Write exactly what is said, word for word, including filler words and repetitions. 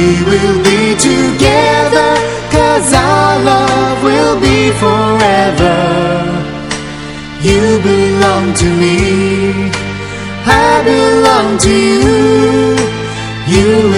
will be together, 'cause our love will be forever. You belong to me, I belong to you. You